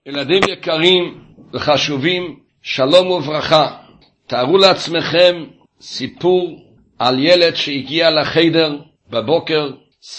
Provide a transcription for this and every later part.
ילדים יקרים וחשובים, שלום וברכה. תארו לעצמכם סיפור על ילד שהגיע לחדר בבוקר,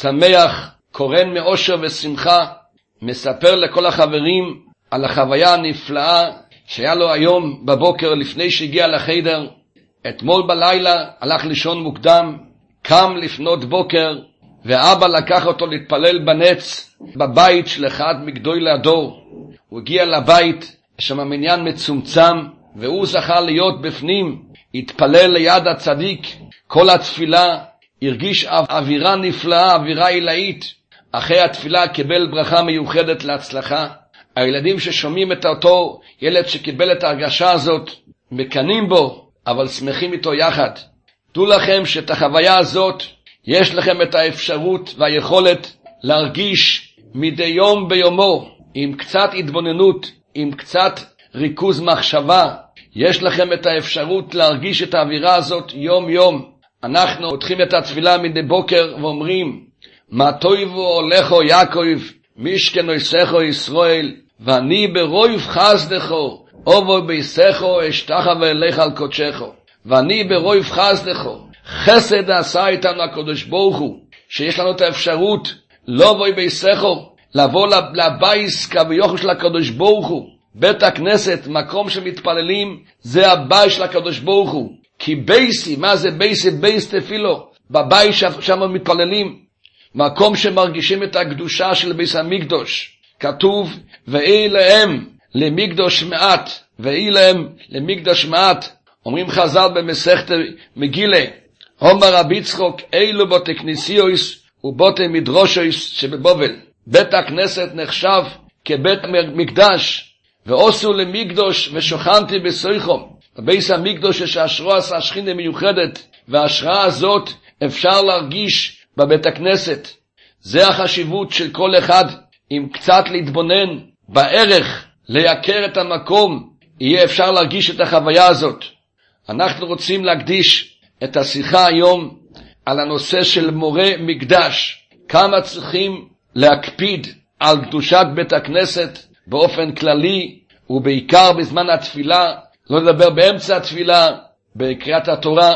שמח, קורן מאושר ושמחה, מספר לכל החברים על החוויה הנפלאה שהיה לו היום בבוקר לפני שהגיע לחדר. אתמול בלילה הלך לישון מוקדם, קם לפנות בוקר, ואבא לקח אותו להתפלל בנץ בבית של אחד מגדולי הדור. הוא הגיע לבית, שם מניין מצומצם, והוא זכה להיות בפנים, התפלל ליד הצדיק. כל התפילה הרגיש אווירה נפלאה, אווירה עילאית. אחרי התפילה קיבל ברכה מיוחדת להצלחה. הילדים ששומעים את אותו ילד שקיבל את ההרגשה הזאת, מקנים בו, אבל שמחים איתו יחד. דעו לכם שאת החוויה הזאת יש לכם את האפשרות והיכולת להרגיש מדי יום ביומו, עם קצת התבוננות, עם קצת ריכוז מחשבה. יש לכם את האפשרות להרגיש את האווירה הזאת יום יום. אנחנו פותחים את התפילה מדי בוקר ואומרים, מה טויבו הולכו יעקב, משכנו יסכו ישראל, ואני ברוב חסדכו, אובו ביסכו אשתחה ואליך על קודשכו. ואני ברוב חסדכו, חסד עשה איתנו הקדוש ברוך הוא, שיש לנו את האפשרות לבוא ביסכו, לבוא לבייס כביכול של הקדוש ברוך הוא. בית הכנסת, מקום שמתפללים, זה הבית של הקדוש ברוך הוא. כי בייסי, מה זה בייסי? בייס תפילו, בבית שם מתפללים, מקום שמרגישים את הקדושה של בייס המקדוש. כתוב, ואי להם למקדוש מעט, ואי להם למקדש מעט. אומרים חז"ל במסכת מגילה, אומר רבי יצחק, אילו בתי כנסיוס ובתי מדרושוס שבבבל. בית הכנסת נחשב כבית מקדש, ועשו למקדוש ושוכנתי בסויחו. בבית המקדוש יש השראה השכינה מיוחדת, וההשראה הזאת אפשר להרגיש בבית הכנסת. זה החשיבות של כל אחד, אם קצת להתבונן בערך, לייקר את המקום, יהיה אפשר להרגיש את החוויה הזאת. אנחנו רוצים להקדיש את השיחה היום על הנושא של מורה מקדש. כמה צריכים להקפיד על קדושת בית הכנסת באופן כללי, ובעיקר בזמן התפילה, לא לדבר באמצע התפילה, בקריאת התורה.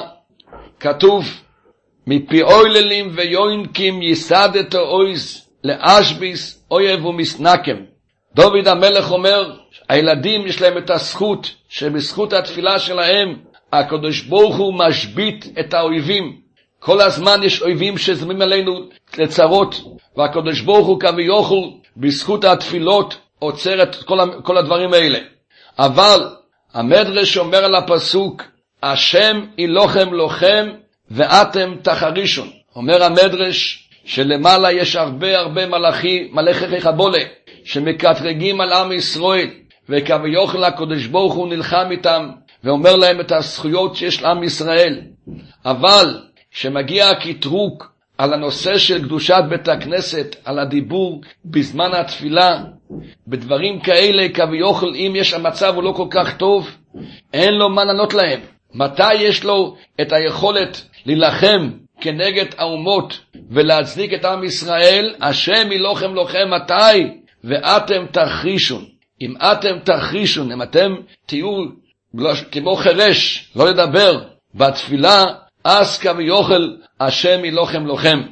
כתוב, מפי אויללים ויונקים יסדת אויז לאשביס אויב ומסנקם. דוד המלך אומר, הילדים יש להם את הזכות, שבזכות התפילה שלהם, הקדוש ברוך הוא משבית את האויבים. כל הזמן יש אויבים שזמים עלינו לצרות, והקדוש ברוך הוא כביכול בזכות התפילות עוצר את כל הדברים האלה. אבל המדרש אומר על הפסוק, השם אלוהים לוחם ואתם תחרישון. אומר המדרש שלמעלה יש הרבה מלאכי חבולה שמקטרגים על עם ישראל, וכביכול הקדוש ברוך הוא נלחם איתם ואומר להם את הזכויות שיש לעם ישראל. אבל כשמגיע הקטרוג על הנושא של קדושת בית הכנסת, על הדיבור בזמן התפילה, בדברים כאלה כביכול אם יש המצב הוא לא כל כך טוב, אין לו מה לענות להם. מתי יש לו את היכולת להילחם כנגד האומות ולהצדיק את עם ישראל? השם אלוהים לוחם מתי? ואתם תחרישון. אם אתם תחרישון, אם אתם תהיו כמו חרש, לא לדבר בתפילה, אז כביכול השם אלוהים לוחם.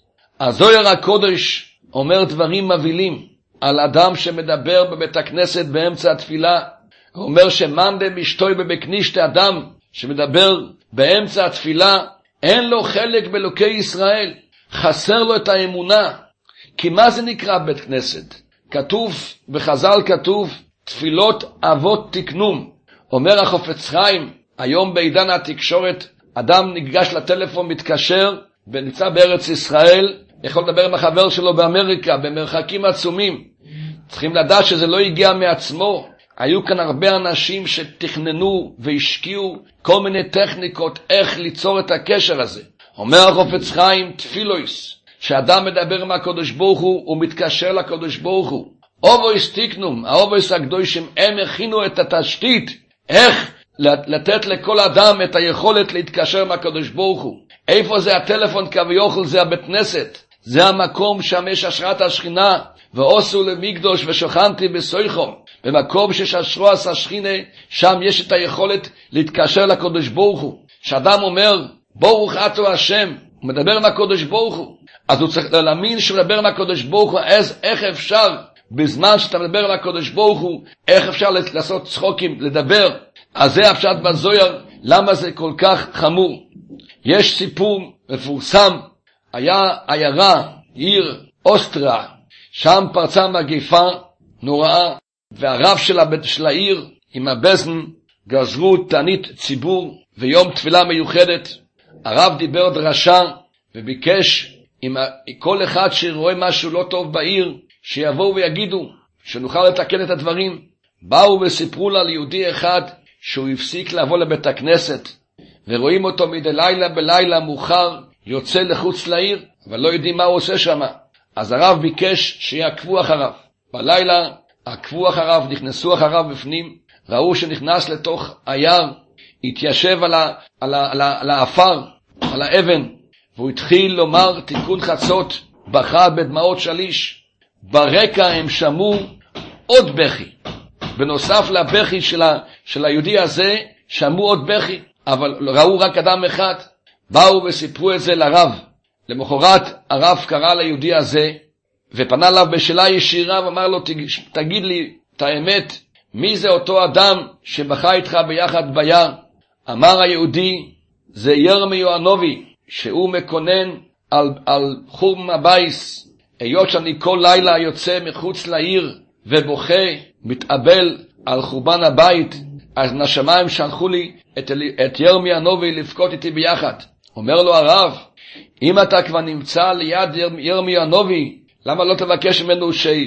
הזוהר הקודש אומר דברים מבהילים על אדם שמדבר בבית הכנסת באמצע התפילה. הוא אומר שמאן דמשתוי בבקנישת, אדם שמדבר באמצע התפילה, אין לו חלק באלוקי ישראל, חסר לו את האמונה. כי מה זה נקרא בית כנסת? כתוב, בחז"ל כתוב, תפילות אבות תקנום. אומר החפץ חיים, היום בעידן התקשורת, אדם ניגש לטלפון, מתקשר, ונמצא בארץ ישראל, יכול לדבר עם החבר שלו באמריקה, במרחקים עצומים. צריכים לדעת שזה לא הגיע מעצמו. היו כאן הרבה אנשים שתכננו והשקיעו כל מיני טכניקות איך ליצור את הקשר הזה. אומר החפץ חיים, תפילויס, שאדם מדבר עם הקדוש ברוך הוא מתקשר לקדוש ברוך הוא. אובויס תיקנום, האובויס הקדושים, הם הכינו את התשתית, איך לתת לכל אדם את היכולת להתקשר עם הקדוש ברוך הוא. איפה זה הטלפון כביכול? זה הבית כנסת, זה המקום שם יש השראת השכינה, ועשו למקדוש ושוכנתי בסויחו. במקום שיש אשרוס השכינה, שם יש את היכולת להתקשר לקדוש ברוך הוא. שאדם אומר, ברוך אתה השם, הוא מדבר עם הקדוש ברוך הוא, אז הוא צריך להאמין שהוא מדבר עם הקדוש ברוך הוא. איך אפשר, בזמן שאתה מדבר עם הקדוש ברוך הוא, איך אפשר לעשות צחוקים, לדבר? אז זה הפשט בזוהר, למה זה כל כך חמור. יש סיפור מפורסם, היה עיירה, עיר אוסטריה, שם פרצה מגיפה נוראה, והרב של העיר עם הבזן גזרו תענית ציבור ויום תפילה מיוחדת. הרב דיבר דרשה וביקש עם כל אחד שרואה משהו לא טוב בעיר שיבואו ויגידו, שנוכל לתקן את הדברים. באו וסיפרו לה ליהודי אחד שהוא הפסיק לבוא לבית הכנסת, ורואים אותו מדי לילה בלילה מאוחר יוצא לחוץ לעיר, אבל לא יודעים מה הוא עושה שם. אז הרב ביקש שיעקבו אחריו. בלילה עקבו אחריו, נכנסו אחריו בפנים, ראו שנכנס לתוך היער, התיישב על האפר, על האבן, והוא התחיל לומר תיקון חצות, בכה בדמעות שליש. ברקע הם שמעו עוד בכי, בנוסף לבכי של היהודי הזה, שמעו עוד בכי, אבל ראו רק אדם אחד. באו וסיפרו את זה לרב. למחרת הרב קרא ליהודי הזה ופנה אליו בשאלה ישירה ואמר לו, תגיד לי את האמת, מי זה אותו אדם שבכה איתך ביחד ביער? אמר היהודי, זה ירמיהו הנביא, שהוא מקונן על חורבן הבית. היות שאני כל לילה יוצא מחוץ לעיר ובוכה, מתאבל על חורבן הבית, אז מהשמיים שלחו לי את ירמיהו הנביא לבכות איתי ביחד. אומר לו הרב, אם אתה כבר נמצא ליד ירמיהו הנביא, למה לא תבקש ממנו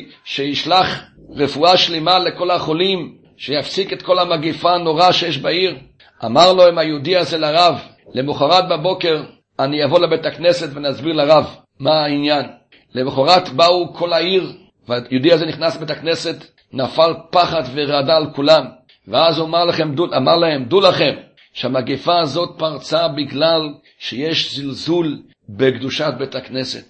שישלח רפואה שלמה לכל החולים, שיפסיק את כל המגיפה הנורא שיש בעיר? אמר לו עם היהודי הזה לרב, למחרת בבוקר אני אבוא לבית הכנסת ונסביר לרב מה העניין. למחרת באו כל העיר, והיהודי הזה נכנס לבית הכנסת, נפל פחד ורעדה על כולם. ואז הוא אמר להם, דעו לכם שהמגיפה הזאת פרצה בגלל שיש זלזול בקדושת בית הכנסת.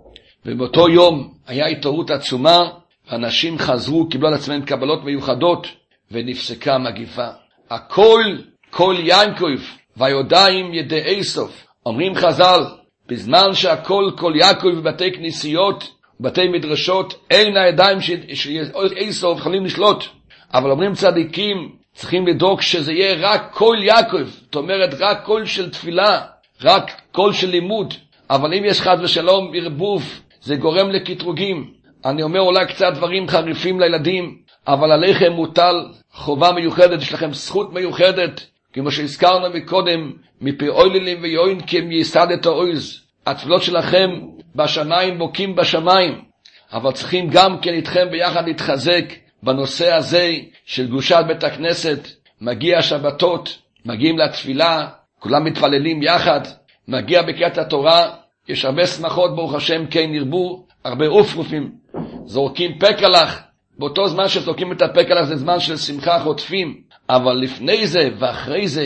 ובאותו יום היה התעוררות עצומה, אנשים חזרו, קיבלו על עצמם קבלות מיוחדות, ונפסקה המגיפה. הכל, כל יעקב, ויודעים ידי עשוף. אומרים חז"ל, בזמן שהכל, כל יעקב בבתי כנסיות, בתי מדרשות, אין הידיים של עשוף יכולים לשלוט. אבל אומרים צדיקים, צריכים לדאוג שזה יהיה רק כל יעקב, זאת אומרת רק כל של תפילה, רק כל של לימוד. אבל אם יש חד ושלום ערבוב, זה גורם לקטרוגים. אני אומר אולי קצת דברים חריפים לילדים, אבל עליכם מוטל חובה מיוחדת, יש לכם זכות מיוחדת, כמו שהזכרנו מקודם, מפי אויללים ויועין כי הם ייסדת האויז. התפילות שלכם בשמיים בוקים בשמיים, אבל צריכים גם כן איתכם ביחד להתחזק בנושא הזה של קדושת בית הכנסת. מגיע שבתות, מגיעים לתפילה, כולם מתפללים יחד, מגיע בקריאת התורה, יש הרבה שמחות ברוך השם כן ירבו, הרבה אופרופים, זורקים פקלח, באותו זמן שזורקים את הפקלח זה זמן של שמחה חוטפים, אבל לפני זה ואחרי זה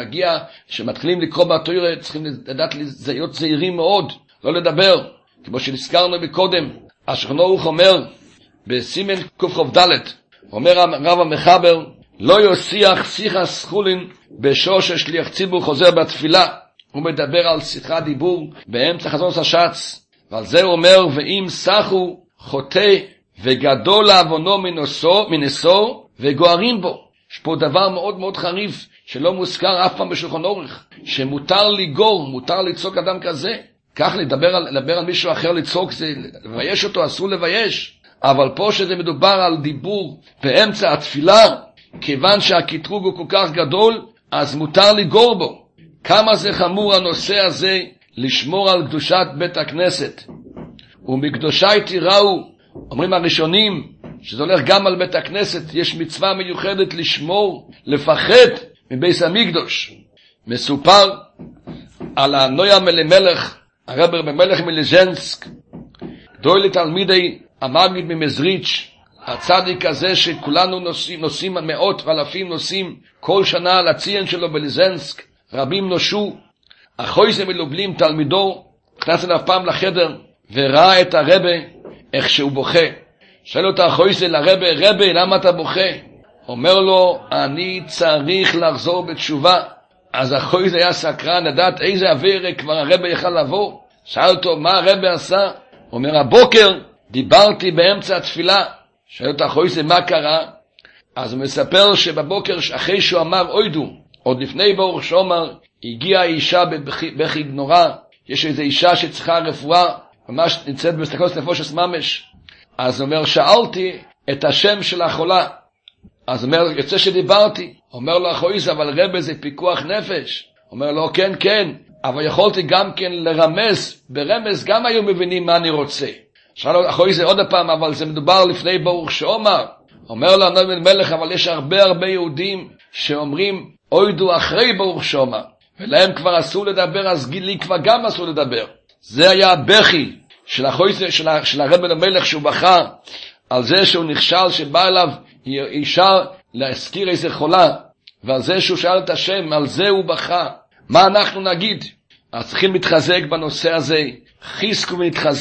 שמתחילים לקרוא בתורה, צריכים לדעת להיות זהירים מאוד, לא לדבר, כמו שנזכרנו מקודם. השולחן ערוך אומר בסימן קכ"ד, אומר הרב המחבר, לא יושיח שיחה סחולין בשוש שליח ציבור חוזר בתפילה. הוא מדבר על שיחה דיבור באמצע חזון השץ, ועל זה הוא אומר, ואם סחו חוטא וגדול לעוונו מנסו וגוערים בו. יש פה דבר מאוד מאוד חריף שלא מוזכר אף פעם בשולחן ערוך, שמותר לגור, מותר לצעוק אדם כזה. כך לדבר על מישהו אחר, לצעוק זה לבייש אותו, אסור לבייש. אבל פה שזה מדובר על דיבור באמצע התפילה, כיוון שהקטרוג הוא כל כך גדול, אז מותר לגור בו. כמה זה חמור הנושא הזה לשמור על קדושת בית הכנסת. ומקדושי תיראו, אומרים הראשונים, שזה הולך גם על בית הכנסת, יש מצווה מיוחדת לשמור, לפחד מבית המקדוש. מסופר על הנויה מלמלך, הרב במלך מליז'נסק, גדול לתלמידי המגיד ממזריץ', הצדיק הזה שכולנו נוסעים מאות ואלפים נוסעים כל שנה על הציין שלו בליז'נסק, רבים נושו. אחוי זה מלובלים תלמידו, נכנס אליו פעם לחדר וראה את הרבה איך שהוא בוכה. שואל אותה חויסה לרבה, רבה, למה אתה בוכה? אומר לו, אני צריך לחזור בתשובה. אז החויסה היה סקרן לדעת איזה עבירה כבר הרבה יכל לבוא. שאל אותו, מה הרבה עשה? אומר, הבוקר דיברתי באמצע התפילה. שואל אותה חויסה, מה קרה? אז הוא מספר שבבוקר אחרי שהוא אמר אוידו, עוד לפני ברוך שומר, הגיעה האישה בבכי נורא. יש איזו אישה שצריכה רפואה, ממש נמצאת בסתכלות נפושת ממש. אז הוא אומר, שאלתי את השם של החולה. אז הוא אומר, יוצא שדיברתי. אומר לו החויסה, אבל רבי זה פיקוח נפש. אומר לו, כן, כן, אבל יכולתי גם כן לרמז, ברמז גם היו מבינים מה אני רוצה. שאל לו החויסה עוד פעם, אבל זה מדובר לפני ברוך שומר. אומר לו הנביא מלך, אבל יש הרבה יהודים שאומרים, אוידו אחרי ברוך שומר. ולהם כבר אסור לדבר, אז לי כבר גם אסור לדבר. זה היה הבכי של החויסה, של הרבי למלך, שהוא בכה על זה שהוא נכשל, שבא אליו אישה להזכיר איזה חולה, ועל זה שהוא שאל את השם, על זה הוא בכה. מה אנחנו נגיד? אז צריכים להתחזק בנושא הזה, חיזקו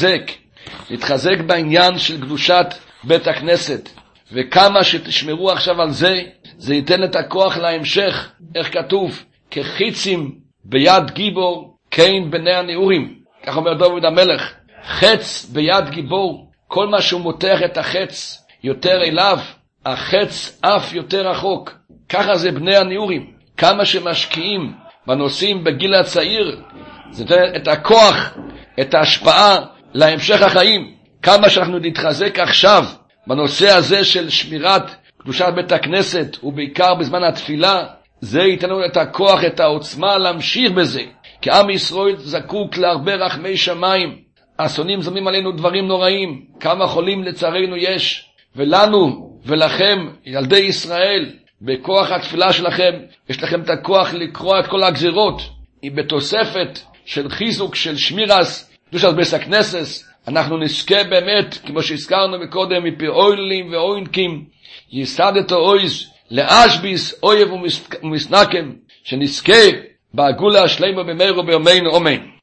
ונתחזק בעניין של קדושת בית הכנסת, וכמה שתשמרו עכשיו על זה, זה ייתן את הכוח להמשך. איך כתוב? כחיצים ביד גיבור, כן בני הנעורים. כך אומר דוד המלך, חץ ביד גיבור, כל מה שהוא מותח את החץ יותר אליו, החץ אף יותר רחוק. ככה זה בני הנעורים. כמה שמשקיעים בנושאים בגיל הצעיר, זה נותן את הכוח, את ההשפעה להמשך החיים. כמה שאנחנו נתחזק עכשיו בנושא הזה של שמירת קדושת בית הכנסת, ובעיקר בזמן התפילה, זה ייתן לנו את הכוח, את העוצמה להמשיך בזה. כי עם ישראל זקוק להרבה רחמי שמיים. אסונים זמים עלינו דברים נוראים. כמה חולים לצערנו יש. ולנו ולכם, ילדי ישראל, בכוח התפילה שלכם, יש לכם את הכוח לקרוא את כל הגזירות. היא בתוספת של חיזוק, של שמירס, קדושת בית הכנסת. אנחנו נזכה באמת, כמו שהזכרנו מקודם, מפי אוילים ואוינקים, יסדת אויז, לאשביס, אויב ומסנקם, שנזכה בעגולה השלמה במהרה בימינו, אמן.